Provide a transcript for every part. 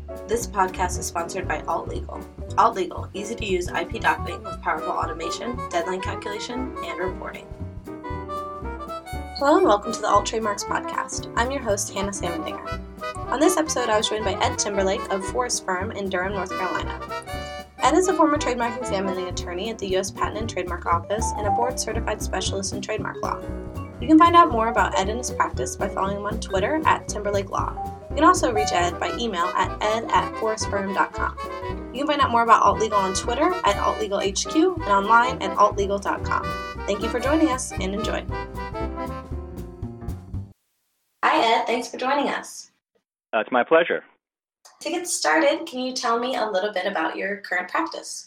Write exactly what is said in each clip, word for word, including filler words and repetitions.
This podcast is sponsored by Alt Legal. Alt Legal, easy to use I P docketing with powerful automation, deadline calculation, and reporting. Hello and welcome to the Alt Trademarks Podcast. I'm your host, Hannah Samandinger. On this episode, I was joined by Ed Timberlake of Forrest Firm in Durham, North Carolina. Ed is a former trademark examining attorney at the U S Patent and Trademark Office and a board-certified specialist in trademark law. You can find out more about Ed and his practice by following him on Twitter at Timberlake Law. You can also reach Ed by email at ed at forrest firm dot com. You can find out more about Alt Legal on Twitter at alt legal H Q and online at alt legal dot com. Thank you for joining us and enjoy. Hi Ed, thanks for joining us. Uh, it's my pleasure. To get started, can you tell me a little bit about your current practice?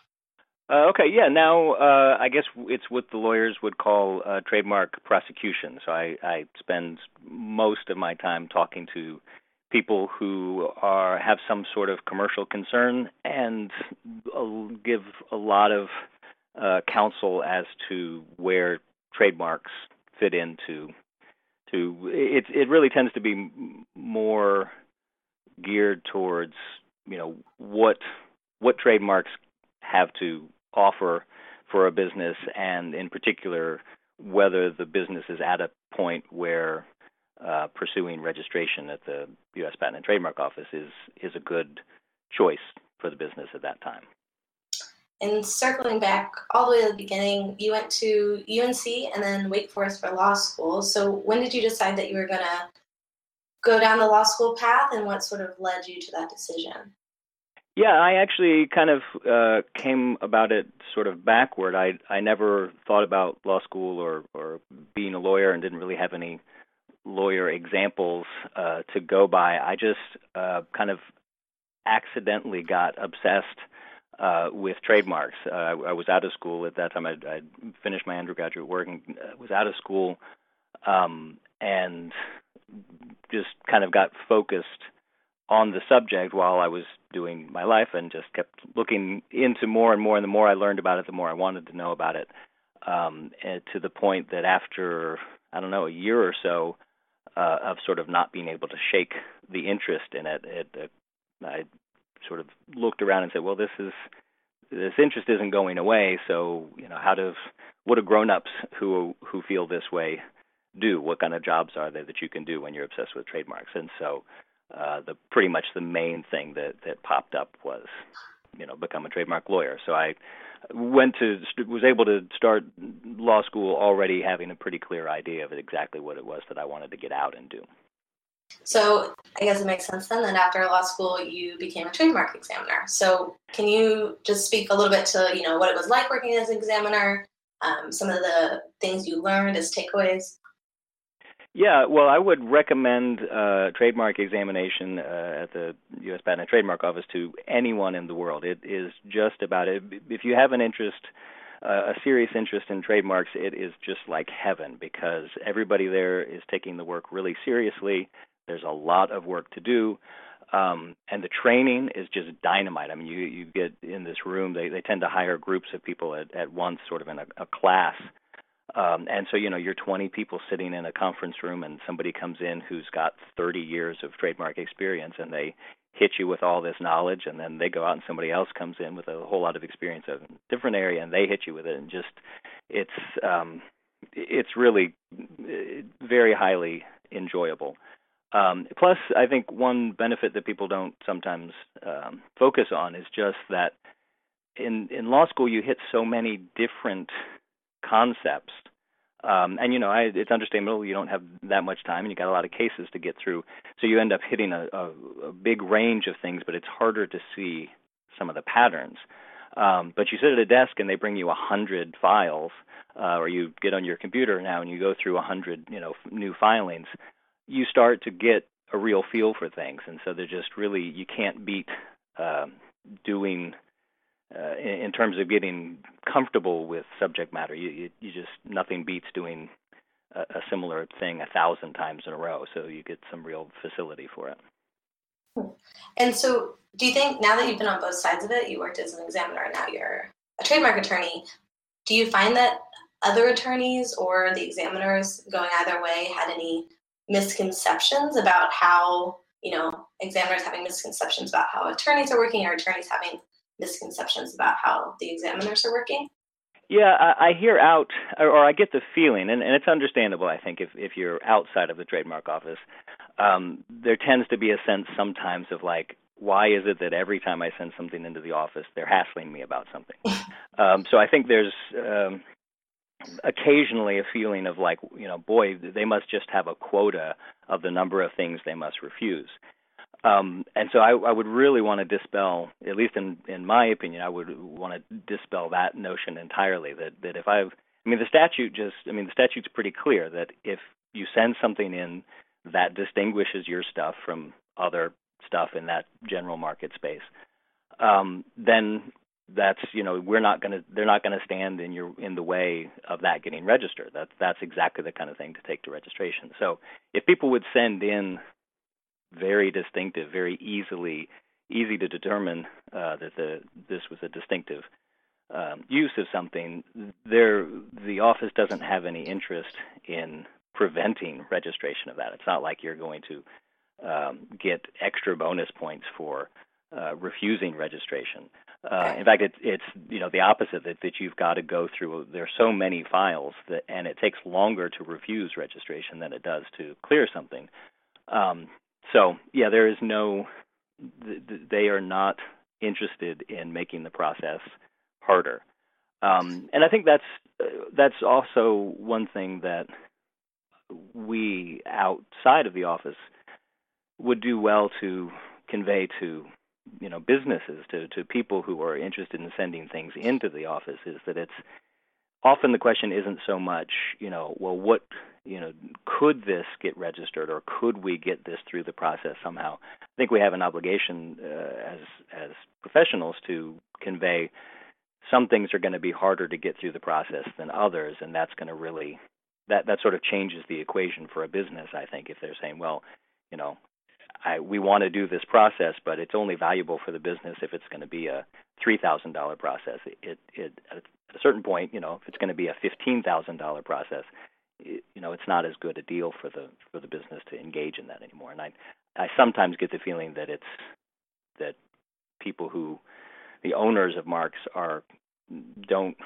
Uh, okay, yeah, now uh, I guess it's what the lawyers would call uh, trademark prosecution. So I, I spend most of my time talking to people who are have some sort of commercial concern and uh, give a lot of uh, counsel as to where trademarks fit into. To it, it really tends to be more geared towards, you know, what what trademarks have to offer for a business, and in particular, whether the business is at a point where uh, pursuing registration at the U S Patent and Trademark Office is is a good choice for the business at that time. And circling back all the way to the beginning, you went to U N C and then Wake Forest for law school. So when did you decide that you were going to go down the law school path, and what sort of led you to that decision? Yeah, I actually kind of uh, came about it sort of backward. I I never thought about law school or, or being a lawyer and didn't really have any lawyer examples uh, to go by. I just uh, kind of accidentally got obsessed uh, with trademarks. Uh, I, I was out of school at that time. I'd, I'd finished my undergraduate work and uh, was out of school um, and just kind of got focused on the subject while I was doing my life, and just kept looking into more and more, and the more I learned about it, the more I wanted to know about it, um, and to the point that after, I don't know, a year or so uh, of sort of not being able to shake the interest in it, it, it, I sort of looked around and said, well, this is this interest isn't going away, so, you know, how do, what do grown-ups who who feel this way do? What kind of jobs are there that you can do when you're obsessed with trademarks? And so Uh, the pretty much the main thing that, that popped up was, you know, become a trademark lawyer. So I went to was able to start law school already having a pretty clear idea of exactly what it was that I wanted to get out and do. So I guess it makes sense then that after law school you became a trademark examiner. So can you just speak a little bit to, you know, what it was like working as an examiner, um, some of the things you learned as takeaways? Yeah, well, I would recommend uh, trademark examination uh, at the U S Patent and Trademark Office to anyone in the world. It is just about it. If you have an interest, uh, a serious interest in trademarks, it is just like heaven, because everybody there is taking the work really seriously. There's a lot of work to do, um, and the training is just dynamite. I mean, you, you get in this room, they, they tend to hire groups of people at, at once, sort of in a, a class. Um, and so, you know, you're twenty people sitting in a conference room, and somebody comes in who's got thirty years of trademark experience, and they hit you with all this knowledge, and then they go out and somebody else comes in with a whole lot of experience of a different area, and they hit you with it. And just, it's, um, it's really very highly enjoyable. Um, plus, I think one benefit that people don't sometimes um, focus on is just that in, in law school, you hit so many different concepts. Um, and, you know, I, it's understandable you don't have that much time, and you got a lot of cases to get through. So you end up hitting a, a, a big range of things, but it's harder to see some of the patterns. Um, but you sit at a desk and they bring you a hundred files, uh, or you get on your computer now and you go through a hundred, you know, f- new filings. You start to get a real feel for things. And so they're just really, you can't beat uh, doing Uh, in, in terms of getting comfortable with subject matter. You, you, you just, nothing beats doing a, a similar thing a thousand times in a row, so you get some real facility for it. And so do you think, now that you've been on both sides of it, you worked as an examiner and now you're a trademark attorney, do you find that other attorneys or the examiners going either way had any misconceptions about how you know, examiners having misconceptions about how attorneys are working or attorneys having misconceptions about how the examiners are working? Yeah, I, I hear out, or, or I get the feeling, and, and it's understandable, I think, if, if you're outside of the trademark office, um, there tends to be a sense sometimes of like, why is it that every time I send something into the office, they're hassling me about something? um, so I think there's um, occasionally a feeling of like, you know, boy, they must just have a quota of the number of things they must refuse. Um, and so I, I would really want to dispel, at least in, in my opinion, I would want to dispel that notion entirely. That, that if I've, I mean, the statute just, I mean, the statute's pretty clear that if you send something in that distinguishes your stuff from other stuff in that general market space, um, then that's, you know, we're not going to, they're not going to stand in your, in the way of that getting registered. That's, that's exactly the kind of thing to take to registration. So if people would send in very distinctive, very easily, easy to determine uh, that the this was a distinctive um, use of something, there the office doesn't have any interest in preventing registration of that. It's not like you're going to um, get extra bonus points for uh, refusing registration. Uh, in fact, it's it's you know the opposite, that that you've got to go through. There's so many files that, and it takes longer to refuse registration than it does to clear something. Um, So, yeah, there is no, they are not interested in making the process harder. Um, and I think that's that's also one thing that we outside of the office would do well to convey to, you know, businesses, to, to people who are interested in sending things into the office, is that it's often the question isn't so much, you know, well, what, you know, could this get registered, or could we get this through the process somehow? I think we have an obligation uh, as as professionals to convey some things are going to be harder to get through the process than others, and that's going to really, that, that sort of changes the equation for a business, I think, if they're saying, well, you know, I, we want to do this process, but it's only valuable for the business if it's going to be a three thousand dollars process. It, it, at a certain point, you know, if it's going to be a fifteen thousand dollars process, it, you know, it's not as good a deal for the for the business to engage in that anymore. And I, I sometimes get the feeling that it's that people who, the owners of marks, are don't.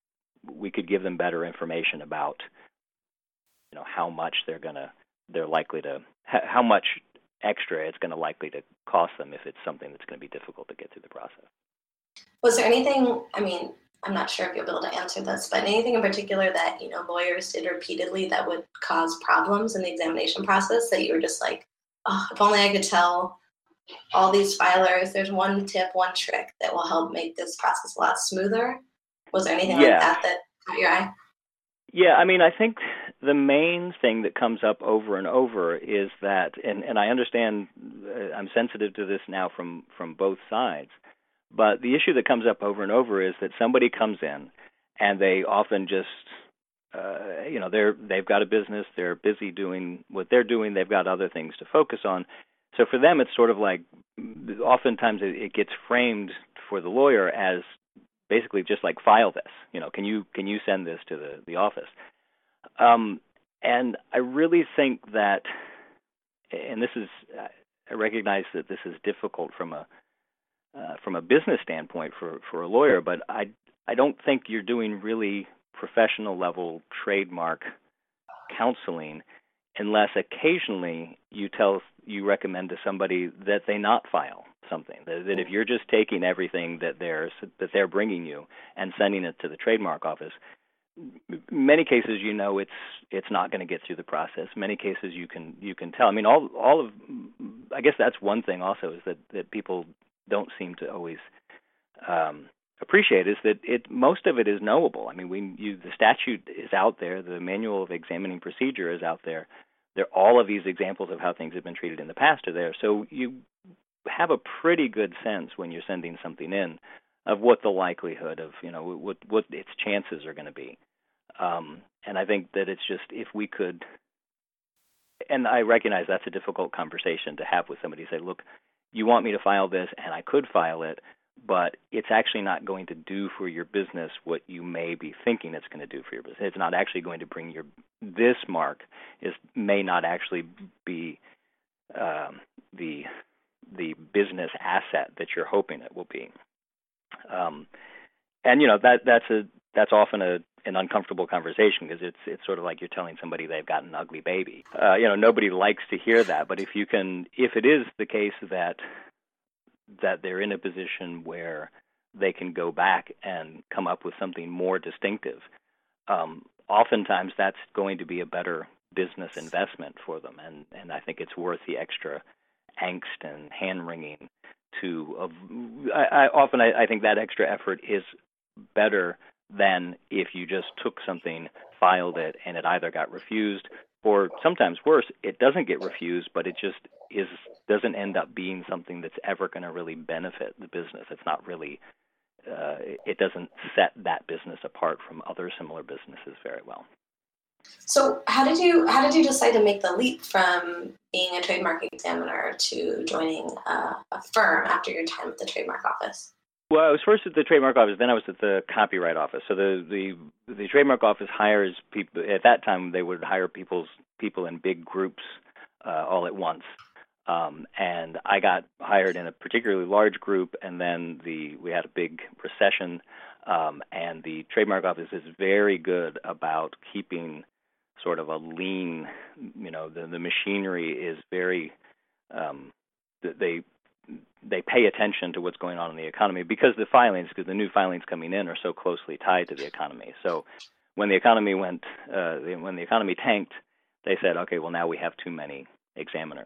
We could give them better information about, you know, how much they're gonna, they're likely to, how much extra it's going to likely to cost them if it's something that's going to be difficult to get through the process. Was there anything, I mean, I'm not sure if you'll be able to answer this, but anything in particular that, you know, lawyers did repeatedly that would cause problems in the examination process that you were just like, oh, if only I could tell all these filers, there's one tip, one trick that will help make this process a lot smoother? Was there anything yeah. like that that caught your eye? Yeah, I mean, I think the main thing that comes up over and over is that, and, and I understand, uh, I'm sensitive to this now from, from both sides, but the issue that comes up over and over is that somebody comes in and they often just, uh, you know, they're, they've got a business, they're busy doing what they're doing, they've got other things to focus on. So for them, it's sort of like, oftentimes it, it gets framed for the lawyer as basically just like, file this, you know, can you can you send this to the, the office? Um, and I really think that, and this is, I recognize that this is difficult from a uh, from a business standpoint for, for a lawyer, but I I don't think you're doing really professional level trademark counseling unless occasionally you tell you recommend to somebody that they not file something. That, that if you're just taking everything that they're that they're bringing you and sending it to the trademark office, many cases you know it's it's not going to get through the process. Many cases you can you can tell. I mean, all all of I guess that's one thing also is that, that people don't seem to always um, appreciate is that it most of it is knowable. I mean, we you the statute is out there, the manual of examining procedure is out there. There all of these examples of how things have been treated in the past are there. So you have a pretty good sense when you're sending something in of what the likelihood of, you know, what what its chances are going to be. Um, and I think that it's just if we could, and I recognize that's a difficult conversation to have with somebody. Say, look, you want me to file this, and I could file it, but it's actually not going to do for your business what you may be thinking it's going to do for your business. It's not actually going to bring your, this mark is may not actually be um, the the business asset that you're hoping it will be. Um, and you know that that's a that's often a an uncomfortable conversation because it's it's sort of like you're telling somebody they've got an ugly baby. Uh, you know, nobody likes to hear that. But if you can, if it is the case that that they're in a position where they can go back and come up with something more distinctive, um, oftentimes that's going to be a better business investment for them. And, and I think it's worth the extra angst and hand-wringing to, uh, I, I, often I, I think that extra effort is better than if you just took something, filed it, and it either got refused, or sometimes worse, it doesn't get refused, but it just is doesn't end up being something that's ever going to really benefit the business. It's not really, uh, it doesn't set that business apart from other similar businesses very well. So how did you how did you decide to make the leap from being a trademark examiner to joining a, a firm after your time at the trademark office? Well, I was first at the trademark office, then I was at the copyright office. So the the, the trademark office hires people. At that time, they would hire people's people in big groups uh, all at once. Um, and I got hired in a particularly large group, and then the we had a big recession. Um, and the trademark office is very good about keeping sort of a lean. You know, the the machinery is very. Um, they. They pay attention to what's going on in the economy because the filings, because the new filings coming in are so closely tied to the economy. So when the economy went, uh, when the economy tanked, they said, okay, well now we have too many examiners.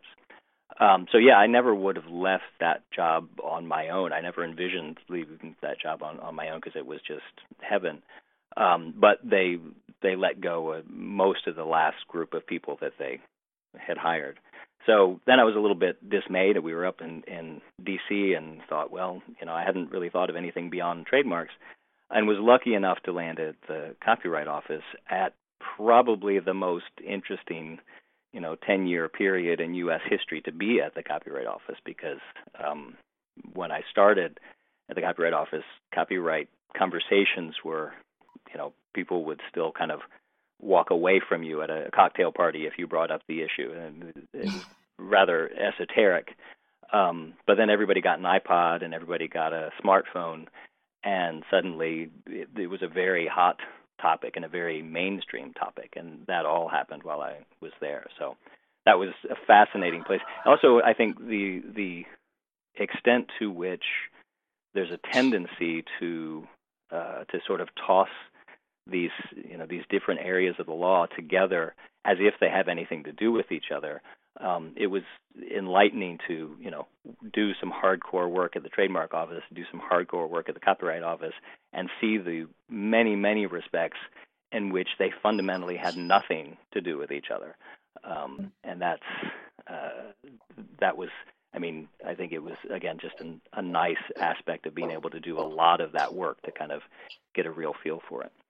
Um, so yeah, I never would have left that job on my own. I never envisioned leaving that job on, on my own because it was just heaven. Um, but they they let go of most of the last group of people that they had hired. So then I was a little bit dismayed. We were up in, in D C and thought, well, you know, I hadn't really thought of anything beyond trademarks, and was lucky enough to land at the Copyright Office at probably the most interesting, you know, ten-year period in U S history to be at the Copyright Office because um, when I started at the Copyright Office, copyright conversations were, you know, people would still kind of walk away from you at a cocktail party if you brought up the issue. And it was rather esoteric. Um, but then everybody got an iPod and everybody got a smartphone, and suddenly it, it was a very hot topic and a very mainstream topic, and that all happened while I was there. So that was a fascinating place. Also, I think the the extent to which there's a tendency to uh, to sort of toss these you know these different areas of the law together as if they have anything to do with each other. Um, it was enlightening to you know do some hardcore work at the trademark office, do some hardcore work at the copyright office, and see the many many respects in which they fundamentally had nothing to do with each other. Um, and that's uh, that was I mean I think it was again just an, a nice aspect of being able to do a lot of that work to kind of get a real feel for it.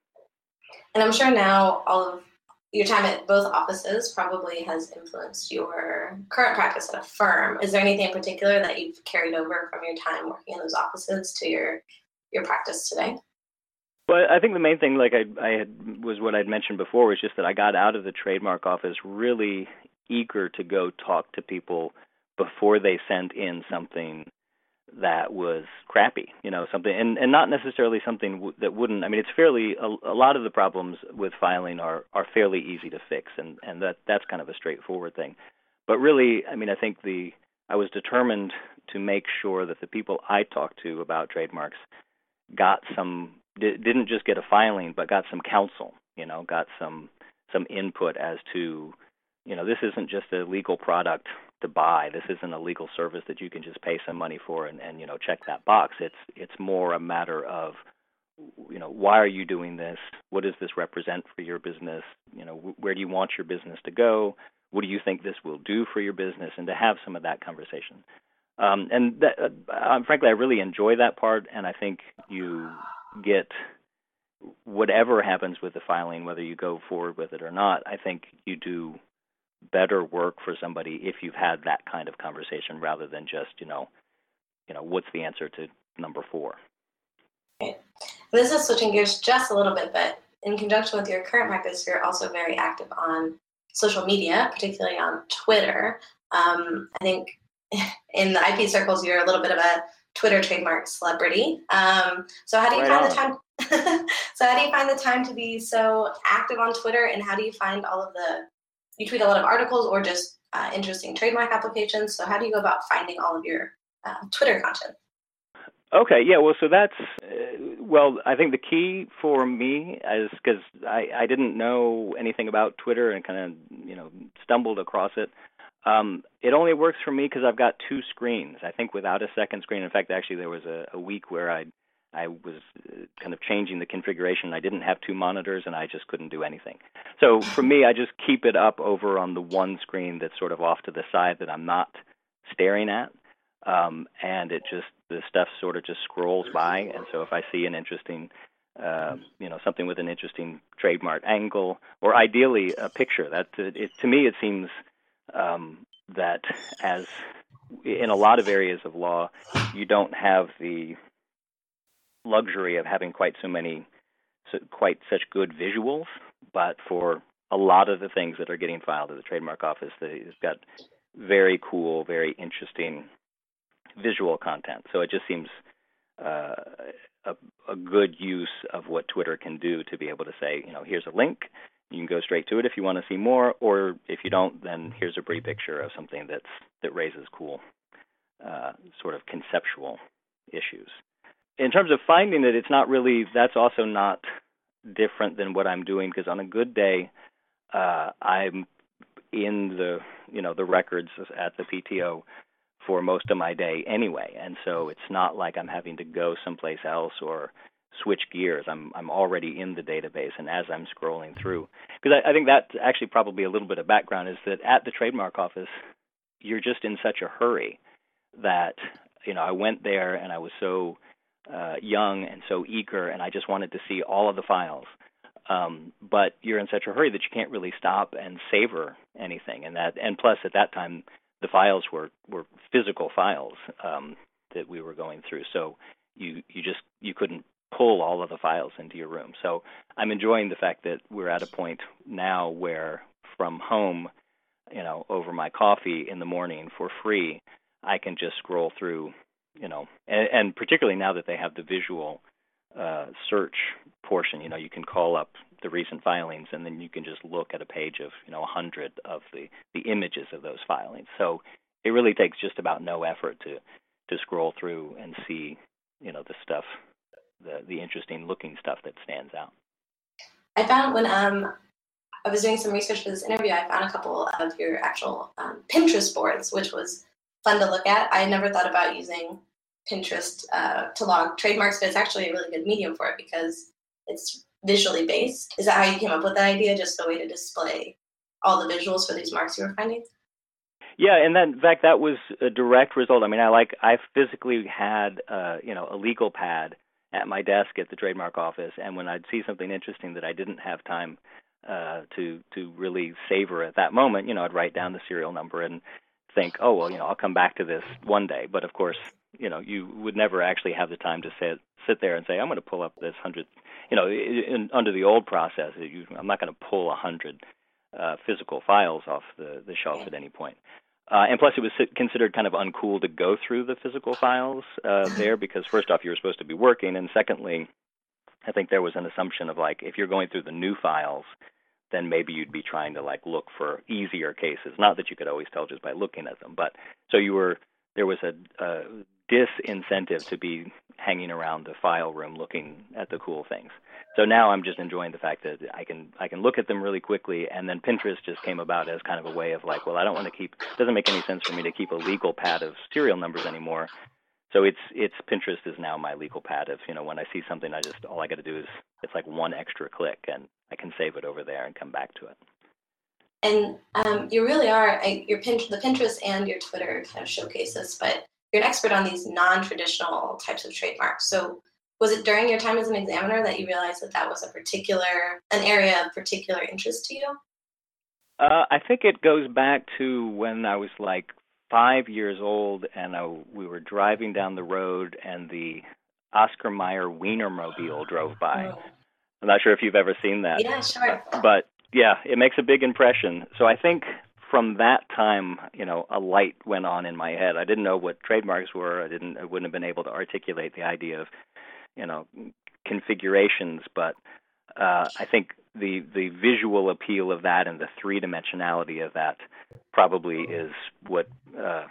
And I'm sure now all of your time at both offices probably has influenced your current practice at a firm. Is there anything in particular that you've carried over from your time working in those offices to your your practice today? Well, I think the main thing, like I, I had, was what I'd mentioned before, was just that I got out of the trademark office really eager to go talk to people before they sent in something that was crappy, you know, something, and, and not necessarily something w- that wouldn't, I mean, it's fairly, a, a lot of the problems with filing are, are fairly easy to fix, and, and that that's kind of a straightforward thing. But really, I mean, I think the, I was determined to make sure that the people I talked to about trademarks got some, di- didn't just get a filing, but got some counsel, you know, got some, some input as to, you know, this isn't just a legal product to buy. This isn't a legal service that you can just pay some money for and, and you know check that box. It's it's more a matter of, you know, why are you doing this? What does this represent for your business? You know, where do you want your business to go? What do you think this will do for your business? And to have some of that conversation. Um, and that, uh, frankly, I really enjoy that part, and I think you get whatever happens with the filing, whether you go forward with it or not. I think you do better work for somebody if you've had that kind of conversation rather than just, you know, you know, what's the answer to number four? Okay. This is switching gears just a little bit, but in conjunction with your current practice, you're also very active on social media, particularly on Twitter. Um, I think in the I P circles, you're a little bit of a Twitter trademark celebrity. Um, so how do you Right find on. the time? So how do you find the time to be so active on Twitter, and how do you find all of the? You tweet a lot of articles or just uh, interesting trademark applications. So how do you go about finding all of your uh, Twitter content? Okay, yeah, well, so that's, uh, well, I think the key for me is because I, I didn't know anything about Twitter and kind of, you know, stumbled across it. Um, it only works for me because I've got two screens. I think without a second screen, in fact, actually there was a, a week where I I was uh, kind of changing the configuration. I didn't have two monitors and I just couldn't do anything. So for me, I just keep it up over on the one screen that's sort of off to the side that I'm not staring at. Um, and it just, the stuff sort of just scrolls by. And so if I see an interesting, uh, you know, something with an interesting trademark angle, or ideally a picture, that it, to me it seems um, that as in a lot of areas of law, you don't have the luxury of having quite so many, so quite such good visuals, but for a lot of the things that are getting filed at the trademark office, they've got very cool, very interesting visual content. So it just seems uh, a, a good use of what Twitter can do to be able to say, you know, here's a link. You can go straight to it if you want to see more, or if you don't, then here's a brief picture of something that's that raises cool, uh, sort of conceptual issues. In terms of finding it, it's not really. That's also not different than what I'm doing, because on a good day, uh, I'm in the you know the records at the P T O for most of my day anyway, and so it's not like I'm having to go someplace else or switch gears. I'm I'm already in the database, and as I'm scrolling through, because I, I think that's actually probably a little bit of background, is that at the trademark office, you're just in such a hurry that, you know, I went there and I was so uh, young and so eager, and I just wanted to see all of the files. Um, but you're in such a hurry that you can't really stop and savor anything, and that, and plus at that time, the files were, were physical files um, that we were going through. So you you just you couldn't pull all of the files into your room. So I'm enjoying the fact that we're at a point now where from home, you know, over my coffee in the morning for free, I can just scroll through, you know, and, and particularly now that they have the visual uh, search portion, you know, you can call up the recent filings, and then you can just look at a page of, you know, a hundred of the, the images of those filings. So it really takes just about no effort to, to scroll through and see, you know, the stuff, the, the interesting looking stuff that stands out. I found when um, I was doing some research for this interview, I found a couple of your actual um, Pinterest boards, which was fun to look at. I had never thought about using Pinterest uh, to log trademarks, but it's actually a really good medium for it because it's visually based. Is that how you came up with that idea? Just a way to display all the visuals for these marks you were finding? Yeah, and then in fact that was a direct result. I mean, I like I physically had uh, you know a legal pad at my desk at the trademark office, and when I'd see something interesting that I didn't have time uh, to to really savor at that moment, you know, I'd write down the serial number and think, oh well, you know, I'll come back to this one day. But of course, you know, you would never actually have the time to sit sit there and say, I'm going to pull up this hundred. You know, in, under the old process, you, I'm not going to pull a hundred uh, physical files off the, the shelf at any point. Uh, and plus, it was considered kind of uncool to go through the physical files uh, there because, first off, you were supposed to be working, and secondly, I think there was an assumption of like if you're going through the new files, then maybe you'd be trying to like look for easier cases. Not that you could always tell just by looking at them, but so you were there was a, a disincentive to be hanging around the file room looking at the cool things. So now I'm just enjoying the fact that I can I can look at them really quickly, and then Pinterest just came about as kind of a way of like, well, I don't want to keep, it doesn't make any sense for me to keep a legal pad of serial numbers anymore. So it's it's Pinterest is now my legal pad of, you know, when I see something, I just, all I got to do is, it's like one extra click, and I can save it over there and come back to it. And um, you really are, your Pinterest, the Pinterest and your Twitter kind of showcase this, but you're an expert on these non-traditional types of trademarks. So was it during your time as an examiner that you realized that that was a particular, an area of particular interest to you? Uh, I think it goes back to when I was like five years old, and I, we were driving down the road, and the Oscar Mayer Wienermobile drove by. Oh. I'm not sure if you've ever seen that. Yeah, sure. But yeah, it makes a big impression. So I think from that time, you know, a light went on in my head. I didn't know what trademarks were. I didn't. I wouldn't have been able to articulate the idea of, you know, configurations. But uh, I think the the visual appeal of that and the three dimensionality of that probably is what uh,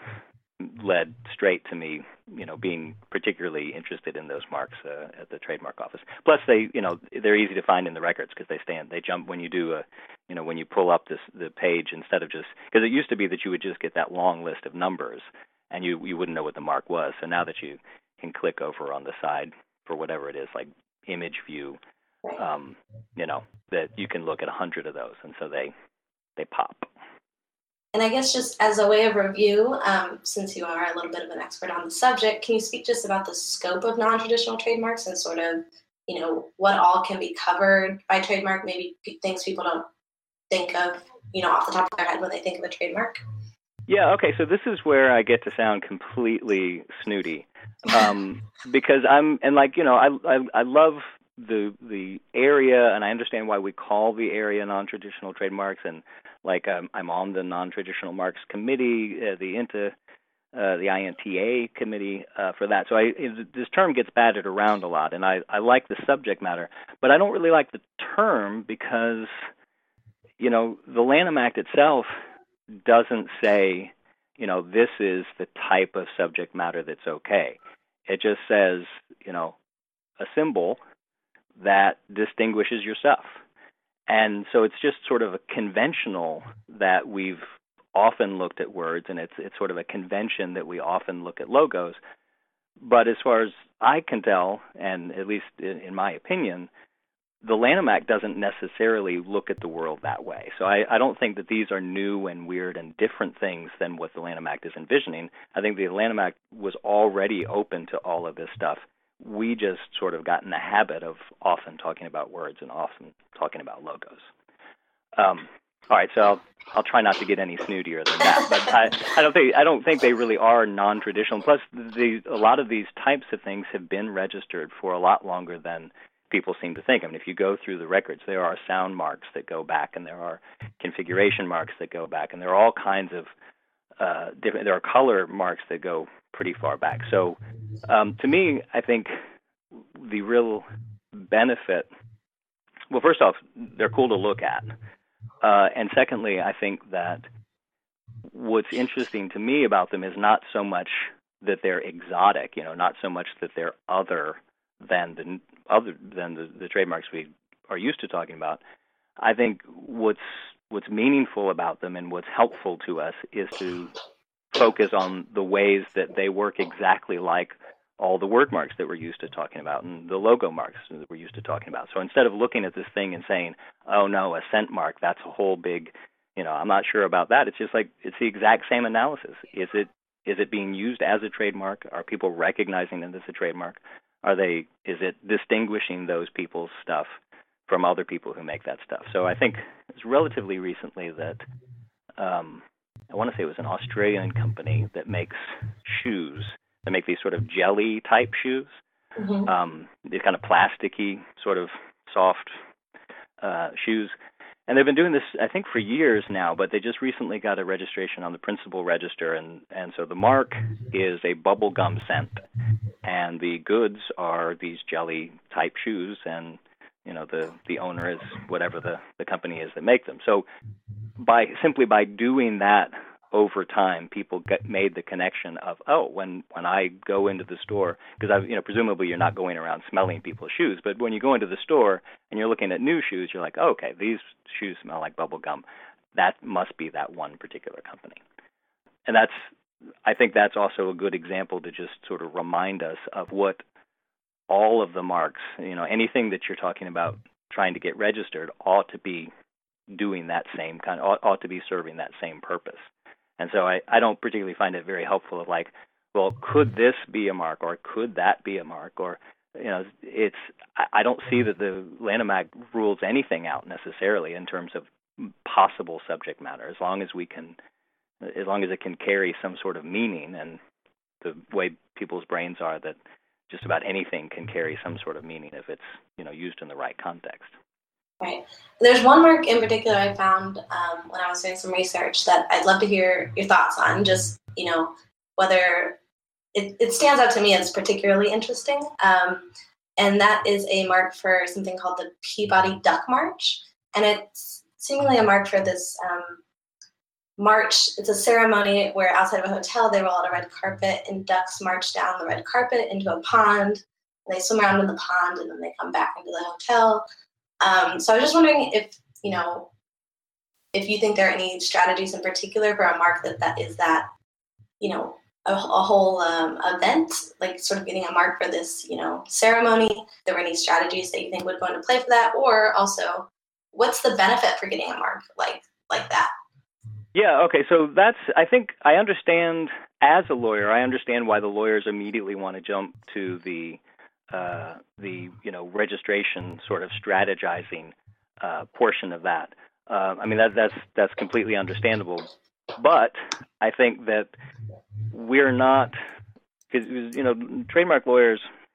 led straight to me, you know, being particularly interested in those marks uh, at the trademark office. Plus, they, you know, they're easy to find in the records because they stand, they jump when you do a, you know, when you pull up this the page instead of just, because it used to be that you would just get that long list of numbers and you you wouldn't know what the mark was. So now that you can click over on the side for whatever it is, like image view, um, you know, that you can look at a hundred of those, and so they they pop. And I guess just as a way of review, um, since you are a little bit of an expert on the subject, can you speak just about the scope of non-traditional trademarks and sort of, you know, what all can be covered by trademark, maybe p- things people don't think of, you know, off the top of their head when they think of a trademark? Yeah, okay, so this is where I get to sound completely snooty, um, because I'm, and like, you know, I, I, I love the the area, and I understand why we call the area non-traditional trademarks, and like um, I'm on the non-traditional marks committee, uh, the INTA, uh, the I N T A committee uh, for that. So I, it, this term gets batted around a lot, and I, I like the subject matter, but I don't really like the term because, you know, the Lanham Act itself doesn't say, you know, this is the type of subject matter that's okay. It just says, you know, a symbol that distinguishes your stuff. And so it's just sort of a conventional that we've often looked at words, and it's it's sort of a convention that we often look at logos. But as far as I can tell, and at least in, in my opinion, the Lanham Act doesn't necessarily look at the world that way. So I, I don't think that these are new and weird and different things than what the Lanham Act is envisioning. I think the Lanham Act was already open to all of this stuff. We just sort of got in the habit of often talking about words and often talking about logos. Um, all right, so I'll, I'll try not to get any snootier than that. But I, I don't think I don't think they really are non-traditional. Plus, the, a lot of these types of things have been registered for a lot longer than people seem to think. I mean, if you go through the records, there are sound marks that go back, and there are configuration marks that go back, and there are all kinds of uh, different. There are color marks that go pretty far back. So, um, to me, I think the real benefit. Well, first off, they're cool to look at, uh, and secondly, I think that what's interesting to me about them is not so much that they're exotic, you know, not so much that they're other than the other than the, the trademarks we are used to talking about. I think what's what's meaningful about them and what's helpful to us is to focus on the ways that they work exactly like all the word marks that we're used to talking about and the logo marks that we're used to talking about. So instead of looking at this thing and saying, oh no, a scent mark, that's a whole big, you know, I'm not sure about that. It's just like, it's the exact same analysis. Is it is it being used as a trademark? Are people recognizing it as a trademark? Are they, is it distinguishing those people's stuff from other people who make that stuff? So I think it's relatively recently that, um, I want to say it was an Australian company that makes shoes. They make these sort of jelly type shoes. Mm-hmm. Um, these kind of plasticky, sort of soft uh, shoes. And they've been doing this, I think, for years now, but they just recently got a registration on the Principal Register. And, and so the mark is a bubble gum scent, and the goods are these jelly type shoes, and, you know, the, the owner is whatever the, the company is that make them. So by simply by doing that over time, people get made the connection of, oh, when, when I go into the store, because I, you know, presumably you're not going around smelling people's shoes, but when you go into the store and you're looking at new shoes, you're like, oh, okay, these shoes smell like bubble gum. That must be that one particular company. And that's, I think that's also a good example to just sort of remind us of what all of the marks, you know, anything that you're talking about trying to get registered ought to be doing that same kind of, ought, ought to be serving that same purpose. And so I, I don't particularly find it very helpful of like, well, could this be a mark, or could that be a mark, or, you know, it's, I don't see that the Lanham Act rules anything out necessarily in terms of possible subject matter, as long as we can, as long as it can carry some sort of meaning, and the way people's brains are that just about anything can carry some sort of meaning if it's, you know, used in the right context. Right. There's one mark in particular I found um, when I was doing some research that I'd love to hear your thoughts on, just, you know, whether it, it stands out to me as particularly interesting. Um, and that is a mark for something called the Peabody Duck March. And it's seemingly a mark for this um, march. It's a ceremony where outside of a hotel, they roll out a red carpet and ducks march down the red carpet into a pond. And they swim around in the pond and then they come back into the hotel. Um, so I was just wondering if, you know, if you think there are any strategies in particular for a mark that, that is that, you know, a, a whole um, event, like sort of getting a mark for this, you know, ceremony. If there were any strategies that you think would go into play for that, or also what's the benefit for getting a mark like like that? Yeah, okay, so that's, I think I understand, as a lawyer, I understand why the lawyers immediately want to jump to the Uh, the you know registration sort of strategizing uh, portion of that. Uh, I mean that that's that's completely understandable, but I think that we're not, because you know trademark lawyers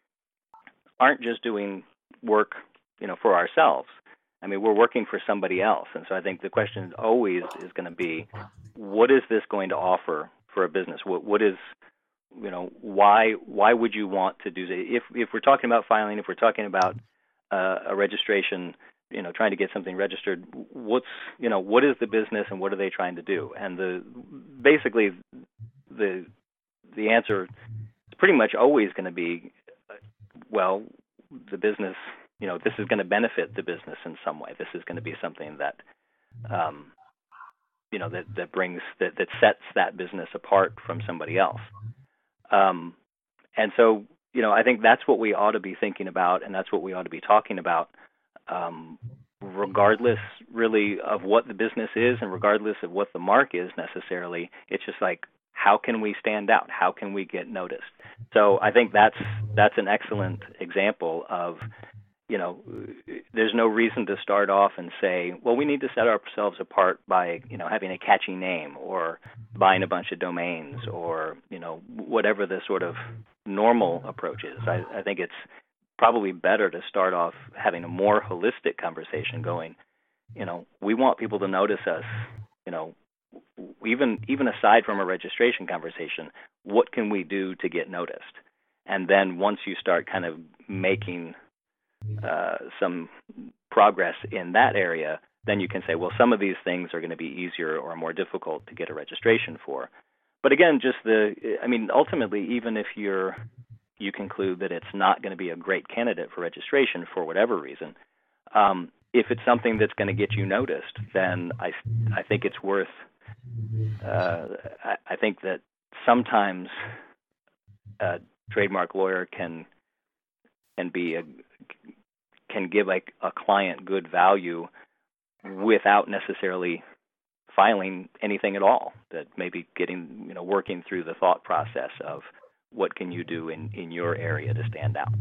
aren't just doing work you know for ourselves. I mean we're working for somebody else, and so I think the question always is going to be, what is this going to offer for a business? What what is You know, why why would you want to do that? If if we're talking about filing, if we're talking about uh, a registration, you know, trying to get something registered, what's you know what is the business and what are they trying to do? And the basically the the answer is pretty much always going to be, well, the business, you know, this is going to benefit the business in some way. This is going to be something that um, you know that that brings that that sets that business apart from somebody else. Um, and so, you know, I think that's what we ought to be thinking about, and that's what we ought to be talking about, um, regardless really of what the business is and regardless of what the mark is necessarily. It's just like, how can we stand out? How can we get noticed? So I think that's that's an excellent example of, you know, there's no reason to start off and say, well, we need to set ourselves apart by, you know, having a catchy name or buying a bunch of domains or, you know, whatever the sort of normal approach is. I, I think it's probably better to start off having a more holistic conversation going, you know, we want people to notice us, you know, even even aside from a registration conversation, what can we do to get noticed? And then once you start kind of making Uh, some progress in that area, then you can say, well, some of these things are going to be easier or more difficult to get a registration for. But again, just the, I mean, ultimately, even if you're, you conclude that it's not going to be a great candidate for registration for whatever reason, um, if it's something that's going to get you noticed, then I, I think it's worth, uh, I, I think that sometimes a trademark lawyer can, can be a, can give a, a client good value without necessarily filing anything at all. That maybe getting, you know, working through the thought process of what can you do in, in your area to stand out.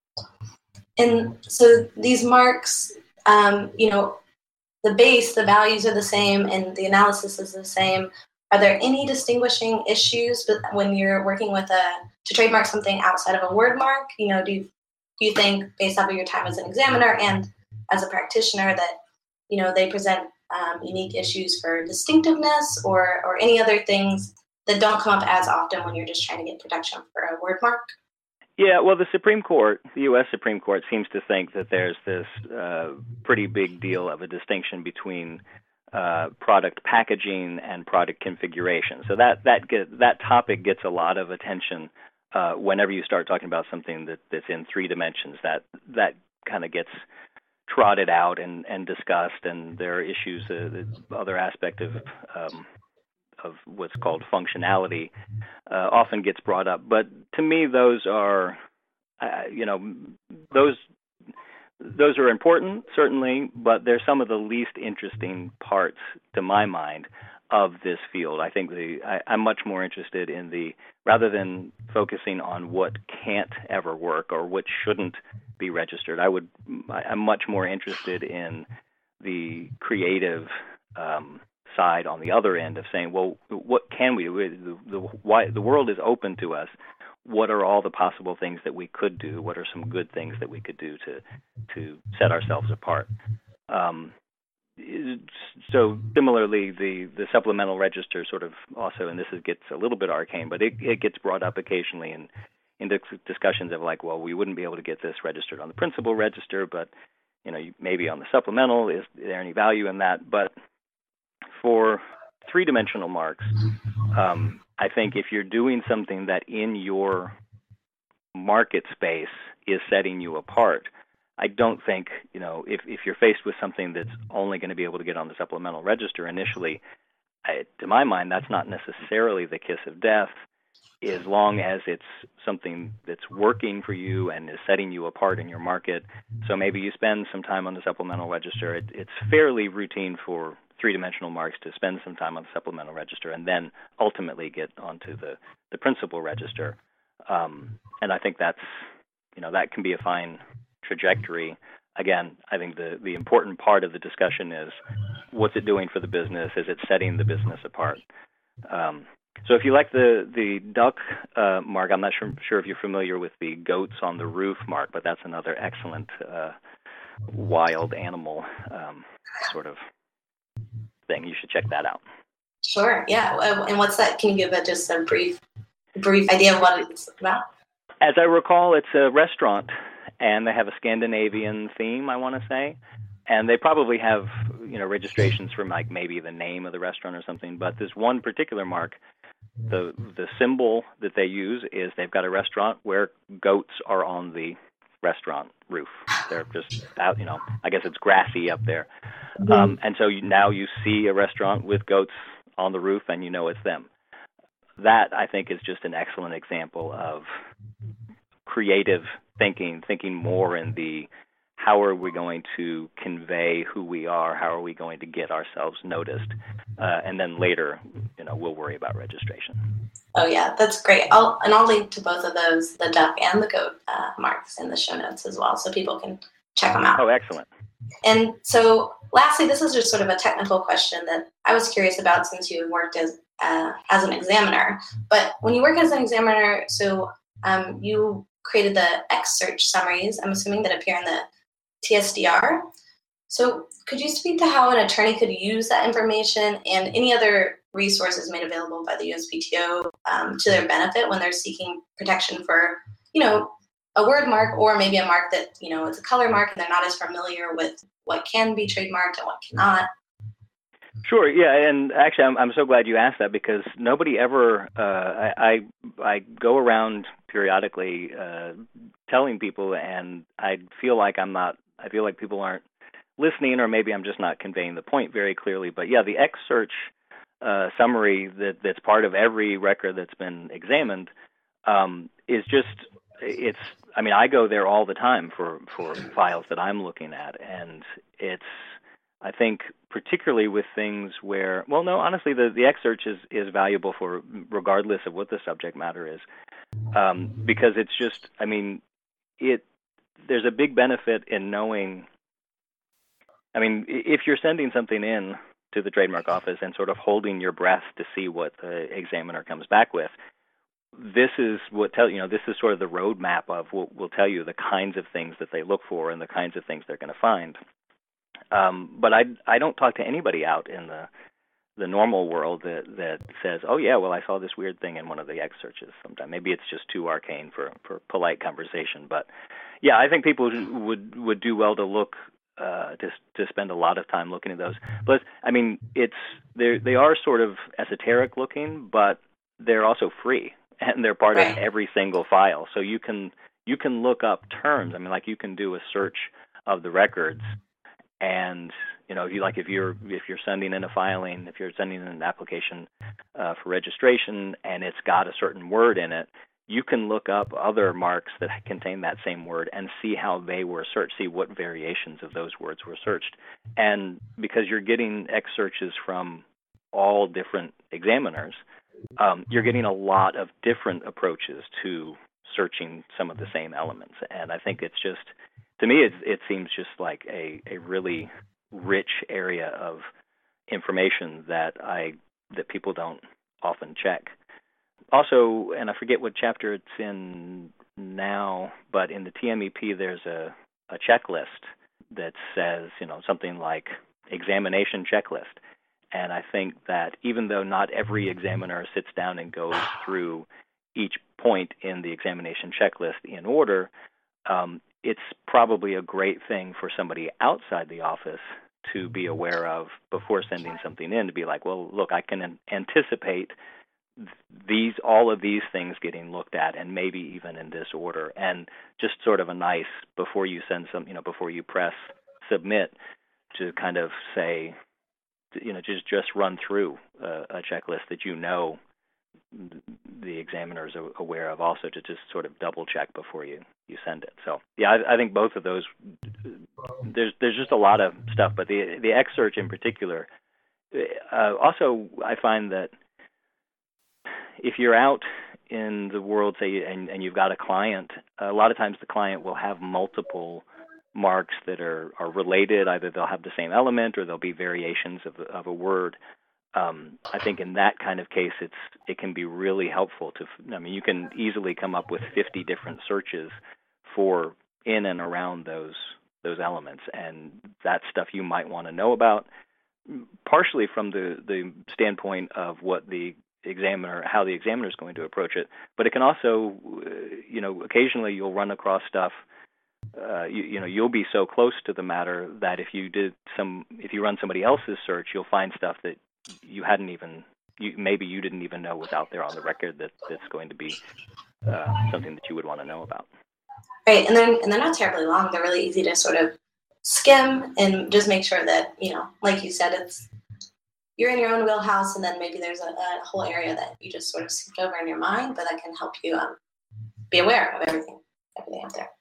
And so these marks, um, you know, the base, the values are the same, and the analysis is the same. Are there any distinguishing issues when you're working with a to trademark something outside of a word mark? You know, do you, do you think, based off of your time as an examiner and as a practitioner, that you know they present um, unique issues for distinctiveness or or any other things that don't come up as often when you're just trying to get protection for a word mark? Yeah, well, the Supreme Court, the U S Supreme Court, seems to think that there's this uh, pretty big deal of a distinction between uh, product packaging and product configuration. So that that get, that topic gets a lot of attention uh, whenever you start talking about something that, that's in three dimensions. That that kind of gets trotted out and, and discussed, and there are issues. Uh, the other aspect of um, of what's called functionality uh, often gets brought up. But to me, those are, uh, you know, those those are important, certainly, but they're some of the least interesting parts, to my mind, of this field. I think the I, I'm much more interested in the, rather than focusing on what can't ever work or what shouldn't be registered, I would, I'm much more interested in the creative um, side on the other end of saying, well, what can we do? The, the, why, the world is open to us. What are all the possible things that we could do? What are some good things that we could do to to set ourselves apart? Um, so similarly, the, the supplemental register sort of also, and this is, gets a little bit arcane, but it, it gets brought up occasionally in, in discussions of like, well, we wouldn't be able to get this registered on the principal register, but you know, maybe on the supplemental, is there any value in that? But for three-dimensional marks, um, I think if you're doing something that in your market space is setting you apart, I don't think, you know, if, if you're faced with something that's only going to be able to get on the supplemental register initially, I, to my mind, that's not necessarily the kiss of death, as long as it's something that's working for you and is setting you apart in your market. So maybe you spend some time on the supplemental register. It, it's fairly routine for three-dimensional marks to spend some time on the supplemental register and then ultimately get onto the, the principal register. Um, and I think that's, you know, that can be a fine trajectory. Again, I think the, the important part of the discussion is what's it doing for the business? Is it setting the business apart? Um, so if you like the, the duck uh, mark, I'm not sure, sure if you're familiar with the goats on the roof mark, but that's another excellent uh, wild animal um, sort of thing. You should check that out. Sure, yeah. And what's that? Can you give a, just a brief brief idea of what it's about? As I recall, it's a restaurant, and they have a Scandinavian theme, I want to say. And they probably have, you know, registrations for like maybe the name of the restaurant or something. But this one particular mark, the the symbol that they use is they've got a restaurant where goats are on the restaurant roof. They're just out, you know, I guess it's grassy up there. Mm-hmm. Um, and so you, now you see a restaurant with goats on the roof and you know it's them. That, I think, is just an excellent example of creative thinking, thinking more in the how are we going to convey who we are, how are we going to get ourselves noticed, uh, and then later, you know, we'll worry about registration. Oh yeah, that's great. I'll and I'll link to both of those, the duck and the goat uh, marks, in the show notes as well, so people can check them out. Oh, excellent. And so, lastly, this is just sort of a technical question that I was curious about since you worked as uh, as an examiner. But when you work as an examiner, so um, you created the X search summaries, I'm assuming, that appear in the T S D R. So could you speak to how an attorney could use that information and any other resources made available by the U S P T O um, to their benefit when they're seeking protection for, you know, a word mark, or maybe a mark that, you know, it's a color mark and they're not as familiar with what can be trademarked and what cannot? Sure. Yeah, and actually, I'm I'm so glad you asked that, because nobody ever. Uh, I, I I go around periodically uh, telling people, and I feel like I'm not. I feel like people aren't listening, or maybe I'm just not conveying the point very clearly. But yeah, the X search uh, summary that that's part of every record that's been examined um, is just. It's. I mean, I go there all the time for for files that I'm looking at, and it's. I think particularly with things where, well, no, honestly, the, the X search is, is valuable for regardless of what the subject matter is, um, because it's just, I mean, it. There's a big benefit in knowing. I mean, if you're sending something in to the trademark office and sort of holding your breath to see what the examiner comes back with, this is what tell you know this is sort of the roadmap of what will tell you the kinds of things that they look for and the kinds of things they're going to find. Um, but I, I don't talk to anybody out in the the normal world that, that says, oh, yeah, well, I saw this weird thing in one of the X searches sometime. Maybe it's just too arcane for, for polite conversation. But, yeah, I think people would would do well to look, uh, to, to spend a lot of time looking at those. But, I mean, it's they they are sort of esoteric looking, but they're also free, and they're part of every single file. So you can you can look up terms. I mean, like you can do a search of the records. And you know, if you like, if you're if you're sending in a filing, if you're sending in an application uh, for registration, and it's got a certain word in it, you can look up other marks that contain that same word and see how they were searched, see what variations of those words were searched. And because you're getting X searches from all different examiners, um, you're getting a lot of different approaches to searching some of the same elements. And I think it's just. To me, it, it seems just like a, a really rich area of information that I that people don't often check. Also, and I forget what chapter it's in now, but in the T M E P, there's a, a checklist that says, you know, something like examination checklist. And I think that even though not every examiner sits down and goes through each point in the examination checklist in order, um, it's probably a great thing for somebody outside the office to be aware of before sending something in, to be like, well, look, I can an- anticipate these, all of these things getting looked at, and maybe even in this order, and just sort of a nice, before you send some, you know, before you press submit, to kind of say, you know, just just run through a, a checklist that you know the examiner is aware of, also to just sort of double check before you, you send it. So yeah, I, I think both of those, there's there's just a lot of stuff, but the the X search in particular, uh, also I find that if you're out in the world, say, and, and you've got a client, a lot of times the client will have multiple marks that are, are related. Either they'll have the same element or there'll be variations of, of a word. Um, I think in that kind of case, it's it can be really helpful to, I mean, you can easily come up with fifty different searches for in and around those those elements, and that's stuff you might want to know about, partially from the, the standpoint of what the examiner, how the examiner is going to approach it, but it can also, uh, you know, occasionally you'll run across stuff, uh, you, you know, you'll be so close to the matter that if you did some, if you run somebody else's search, you'll find stuff that you hadn't even, you, maybe you didn't even know was out there on the record that that's going to be uh, something that you would want to know about. Right, and then and they're not terribly long. They're really easy to sort of skim and just make sure that, you know, like you said, it's you're in your own wheelhouse, and then maybe there's a, a whole area that you just sort of skipped over in your mind, but that can help you um, be aware of everything, everything out there.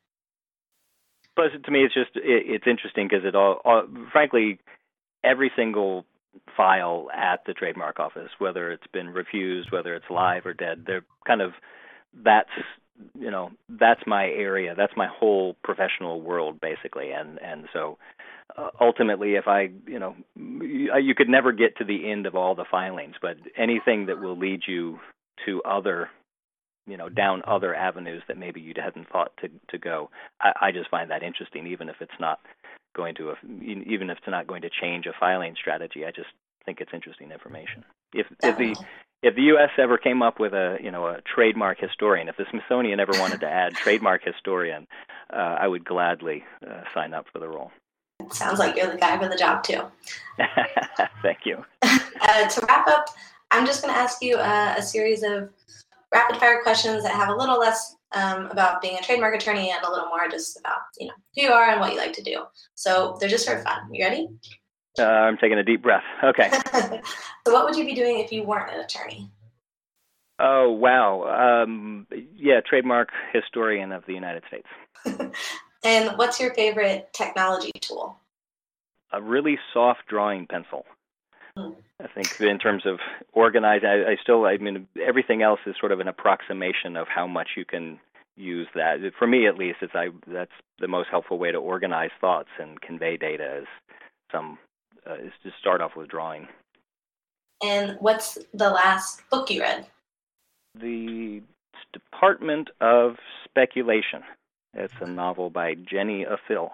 Plus, to me, it's just it, it's interesting because it all, all, frankly, every single file at the trademark office, whether it's been refused, whether it's live or dead, they're kind of, that's, you know, that's my area, that's my whole professional world, basically, and and so. Uh, ultimately, if I, you know, you, you could never get to the end of all the filings, but anything that will lead you to other, you know, down other avenues that maybe you hadn't thought to to go, I, I just find that interesting, even if it's not going to, even if it's not going to change a filing strategy. I just think it's interesting information. If if the if the U S ever came up with a, you know, a trademark historian, if the Smithsonian ever wanted to add trademark historian, uh, I would gladly uh, sign up for the role. Sounds like you're the guy for the job, too. Thank you. uh, to wrap up, I'm just going to ask you uh, a series of rapid-fire questions that have a little less um, about being a trademark attorney and a little more just about, you know, who you are and what you like to do. So they're just for fun. You ready? Uh, I'm taking a deep breath. Okay. So what would you be doing if you weren't an attorney? Oh, wow. Um, yeah, trademark historian of the United States. And what's your favorite technology tool? A really soft drawing pencil. Hmm. I think in terms of organizing, I, I still, I mean, everything else is sort of an approximation of how much you can use that. For me, at least, it's I that's the most helpful way to organize thoughts and convey data is some uh, is to start off with drawing. And what's the last book you read? The Department of Speculation. It's a novel by Jenny Afill.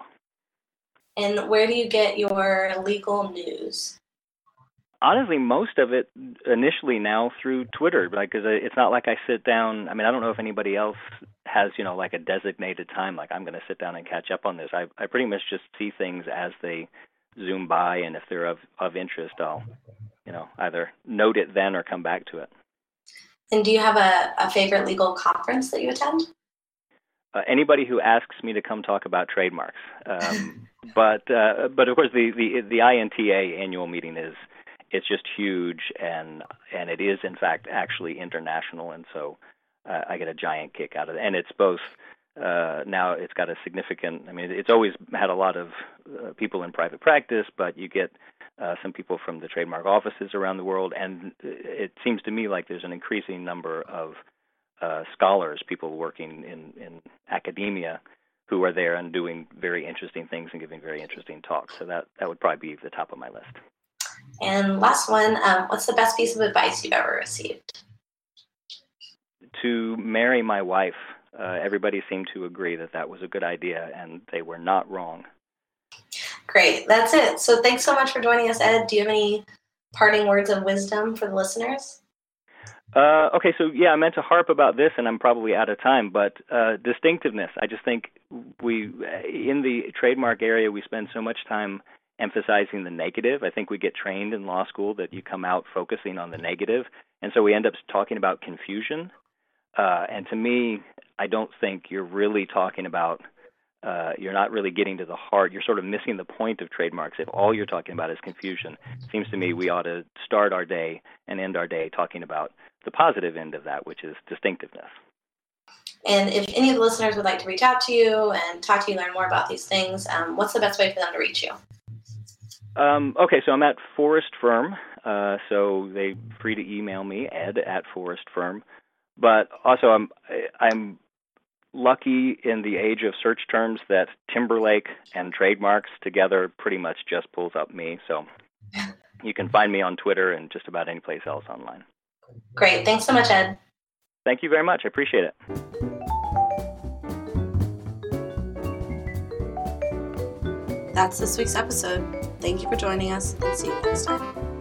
And where do you get your legal news? Honestly, most of it initially now through Twitter, because it's not like I sit down. I mean, I don't know if anybody else has, you know, like a designated time, like I'm going to sit down and catch up on this. I, I pretty much just see things as they zoom by, and if they're of, of interest, I'll, you know, either note it then or come back to it. And do you have a, a favorite legal conference that you attend? Uh, anybody who asks me to come talk about trademarks. Um, but uh, but of course the, the the I N T A annual meeting is it's just huge, and and it is in fact actually international, and so uh, I get a giant kick out of it. And it's both uh, now it's got a significant. I mean, it's always had a lot of uh, people in private practice, but you get uh, some people from the trademark offices around the world, and it seems to me like there's an increasing number of Uh, scholars, people working in, in academia who are there and doing very interesting things and giving very interesting talks. So that, that would probably be the top of my list. And last one, um, what's the best piece of advice you've ever received? To marry my wife. Uh, everybody seemed to agree that that was a good idea, and they were not wrong. Great. That's it. So thanks so much for joining us, Ed. Do you have any parting words of wisdom for the listeners? Uh, okay, so yeah, I meant to harp about this, and I'm probably out of time, but uh, distinctiveness. I just think we, in the trademark area, we spend so much time emphasizing the negative. I think we get trained in law school that you come out focusing on the negative, and so we end up talking about confusion. Uh, and to me, I don't think you're really talking about, uh, you're not really getting to the heart. You're sort of missing the point of trademarks if all you're talking about is confusion. It seems to me we ought to start our day and end our day talking about the positive end of that, which is distinctiveness. And if any of the listeners would like to reach out to you and talk to you, learn more about these things, um, what's the best way for them to reach you? Um, okay, so I'm at Forrest Firm, uh, so they're free to email me, ed at Forrest Firm. But also I'm I'm lucky in the age of search terms that Timberlake and trademarks together pretty much just pulls up me. So you can find me on Twitter and just about any place else online. Great. Thanks so much, Ed. Thank you very much. I appreciate it. That's this week's episode. Thank you for joining us, and see you next time.